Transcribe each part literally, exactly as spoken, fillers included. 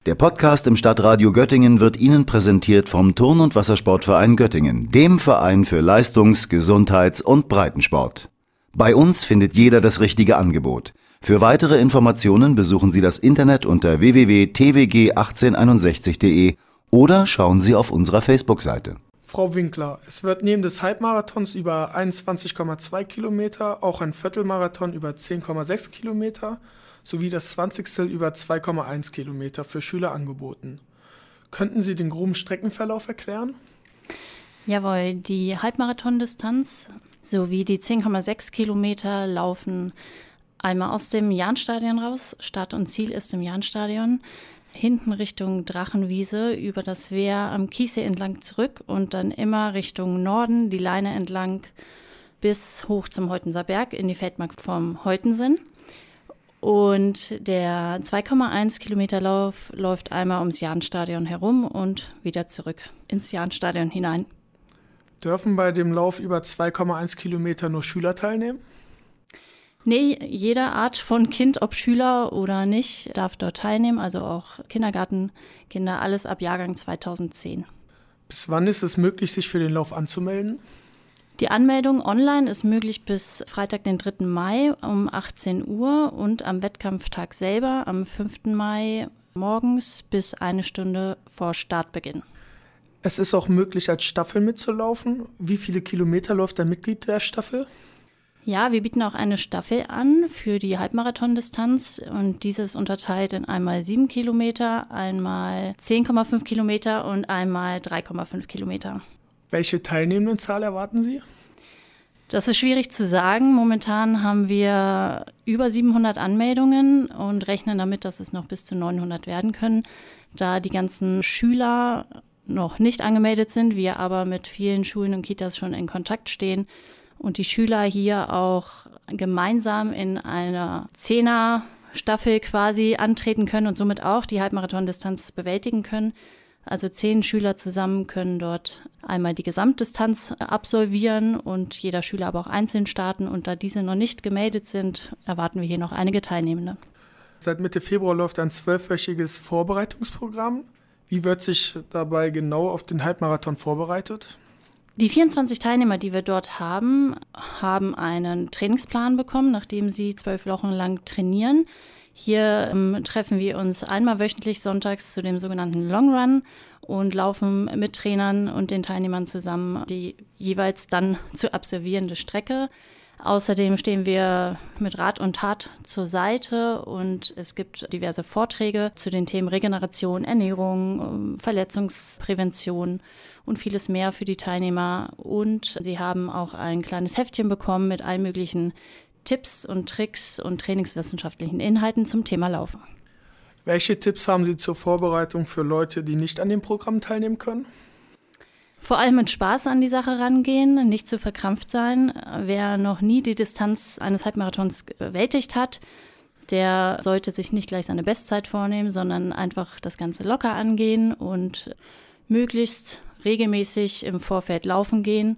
Der Podcast im Stadtradio Göttingen wird Ihnen präsentiert vom Turn- und Wassersportverein Göttingen, dem Verein für Leistungs-, Gesundheits- und Breitensport. Bei uns findet jeder das richtige Angebot. Für weitere Informationen besuchen Sie das Internet unter w w w punkt t w g achtzehn einundsechzig punkt d e oder schauen Sie auf unserer Facebook-Seite. Frau Winkler, es wird neben des Halbmarathons über einundzwanzig Komma zwei Kilometer auch ein Viertelmarathon über zehn Komma sechs Kilometer sowie das Zwanzigstel über zwei Komma eins Kilometer für Schüler angeboten. Könnten Sie den groben Streckenverlauf erklären? Jawohl, die Halbmarathondistanz sowie die zehn Komma sechs Kilometer laufen einmal aus dem Jahnstadion raus. Start und Ziel ist im Jahnstadion. Hinten Richtung Drachenwiese über das Wehr am Chiemsee entlang zurück und dann immer Richtung Norden die Leine entlang bis hoch zum Heutenser Berg in die Feldmark vom Heutensen. Und der zwei Komma eins Kilometer Lauf läuft einmal ums Jahnstadion herum und wieder zurück ins Jahnstadion hinein. Dürfen bei dem Lauf über zwei Komma eins Kilometer nur Schüler teilnehmen? Nee, jede Art von Kind, ob Schüler oder nicht, darf dort teilnehmen. Also auch Kindergartenkinder, alles ab Jahrgang zweitausendzehn. Bis wann ist es möglich, sich für den Lauf anzumelden? Die Anmeldung online ist möglich bis Freitag, den dritten Mai um achtzehn Uhr und am Wettkampftag selber am fünften Mai morgens bis eine Stunde vor Startbeginn. Es ist auch möglich, als Staffel mitzulaufen. Wie viele Kilometer läuft ein Mitglied der Staffel? Ja, wir bieten auch eine Staffel an für die Halbmarathondistanz und diese ist unterteilt in einmal sieben Kilometer, einmal zehn Komma fünf Kilometer und einmal drei Komma fünf Kilometer. Welche Teilnehmendenzahl erwarten Sie? Das ist schwierig zu sagen. Momentan haben wir über siebenhundert Anmeldungen und rechnen damit, dass es noch bis zu neunhundert werden können, da die ganzen Schüler noch nicht angemeldet sind, wir aber mit vielen Schulen und Kitas schon in Kontakt stehen und die Schüler hier auch gemeinsam in einer Zehner-Staffel quasi antreten können und somit auch die Halbmarathondistanz bewältigen können. Also zehn Schüler zusammen können dort einmal die Gesamtdistanz absolvieren und jeder Schüler aber auch einzeln starten. Und da diese noch nicht gemeldet sind, erwarten wir hier noch einige Teilnehmende. Seit Mitte Februar läuft ein zwölfwöchiges Vorbereitungsprogramm. Wie wird sich dabei genau auf den Halbmarathon vorbereitet? Die vierundzwanzig Teilnehmer, die wir dort haben, haben einen Trainingsplan bekommen, nachdem sie zwölf Wochen lang trainieren. Hier ähm, treffen wir uns einmal wöchentlich sonntags zu dem sogenannten Long Run und laufen mit Trainern und den Teilnehmern zusammen die jeweils dann zu absolvierende Strecke. Außerdem stehen wir mit Rat und Tat zur Seite und es gibt diverse Vorträge zu den Themen Regeneration, Ernährung, Verletzungsprävention und vieles mehr für die Teilnehmer. Und sie haben auch ein kleines Heftchen bekommen mit allen möglichen Tipps und Tricks und trainingswissenschaftlichen Inhalten zum Thema Laufen. Welche Tipps haben Sie zur Vorbereitung für Leute, die nicht an dem Programm teilnehmen können? Vor allem mit Spaß an die Sache rangehen, nicht zu verkrampft sein. Wer noch nie die Distanz eines Halbmarathons bewältigt hat, der sollte sich nicht gleich seine Bestzeit vornehmen, sondern einfach das Ganze locker angehen und möglichst regelmäßig im Vorfeld laufen gehen.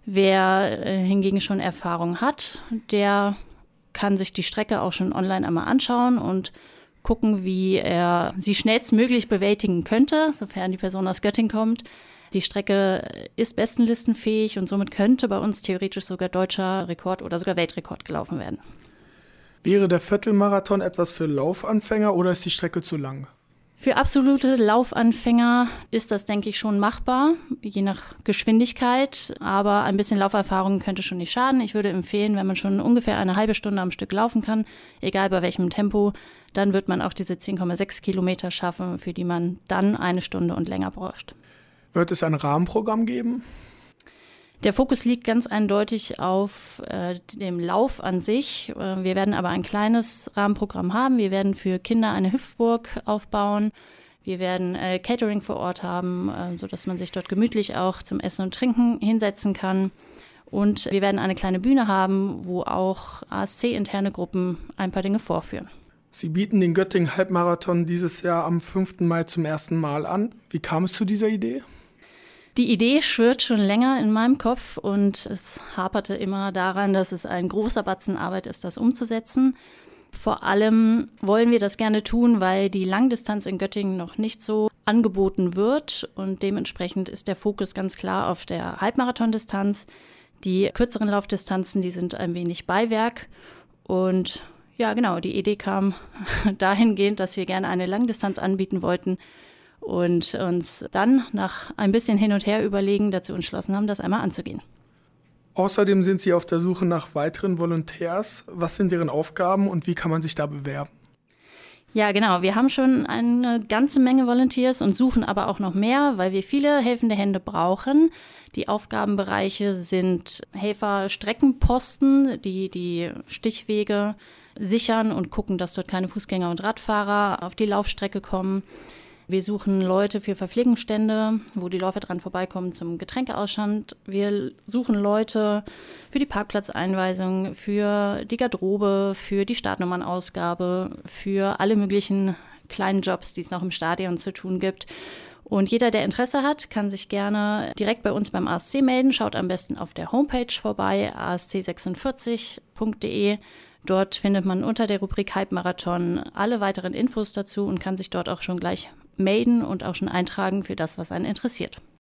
Wer äh, hingegen schon Erfahrung hat, der kann sich die Strecke auch schon online einmal anschauen und gucken, wie er sie schnellstmöglich bewältigen könnte, sofern die Person aus Göttingen kommt. Die Strecke ist bestenlistenfähig und somit könnte bei uns theoretisch sogar deutscher Rekord oder sogar Weltrekord gelaufen werden. Wäre der Viertelmarathon etwas für Laufanfänger oder ist die Strecke zu lang? Für absolute Laufanfänger ist das, denke ich, schon machbar, je nach Geschwindigkeit. Aber ein bisschen Lauferfahrung könnte schon nicht schaden. Ich würde empfehlen, wenn man schon ungefähr eine halbe Stunde am Stück laufen kann, egal bei welchem Tempo, dann wird man auch diese zehn Komma sechs Kilometer schaffen, für die man dann eine Stunde und länger braucht. Wird es ein Rahmenprogramm geben? Der Fokus liegt ganz eindeutig auf äh, dem Lauf an sich. Äh, wir werden aber ein kleines Rahmenprogramm haben. Wir werden für Kinder eine Hüpfburg aufbauen. Wir werden äh, Catering vor Ort haben, äh, sodass man sich dort gemütlich auch zum Essen und Trinken hinsetzen kann. Und wir werden eine kleine Bühne haben, wo auch A S C-interne Gruppen ein paar Dinge vorführen. Sie bieten den Göttingen-Halbmarathon dieses Jahr am fünften Mai zum ersten Mal an. Wie kam es zu dieser Idee? Die Idee schwirrt schon länger in meinem Kopf und es haperte immer daran, dass es ein großer Batzen Arbeit ist, das umzusetzen. Vor allem wollen wir das gerne tun, weil die Langdistanz in Göttingen noch nicht so angeboten wird und dementsprechend ist der Fokus ganz klar auf der Halbmarathondistanz. Die kürzeren Laufdistanzen, die sind ein wenig Beiwerk und ja genau, die Idee kam dahingehend, dass wir gerne eine Langdistanz anbieten wollten und uns dann nach ein bisschen hin und her überlegen dazu entschlossen haben, das einmal anzugehen. Außerdem sind Sie auf der Suche nach weiteren Volontärs. Was sind deren Aufgaben und wie kann man sich da bewerben? Ja, genau. Wir haben schon eine ganze Menge Volunteers und suchen aber auch noch mehr, weil wir viele helfende Hände brauchen. Die Aufgabenbereiche sind Helfer-Streckenposten, die die Stichwege sichern und gucken, dass dort keine Fußgänger und Radfahrer auf die Laufstrecke kommen. Wir suchen Leute für Verpflegungsstände, wo die Läufer dran vorbeikommen zum Getränkeausschank. Wir suchen Leute für die Parkplatzeinweisung, für die Garderobe, für die Startnummernausgabe, für alle möglichen kleinen Jobs, die es noch im Stadion zu tun gibt. Und jeder, der Interesse hat, kann sich gerne direkt bei uns beim A S C melden. Schaut am besten auf der Homepage vorbei, a s c sechsundvierzig punkt d e. Dort findet man unter der Rubrik Halbmarathon alle weiteren Infos dazu und kann sich dort auch schon gleich melden und auch schon eintragen für das, was einen interessiert.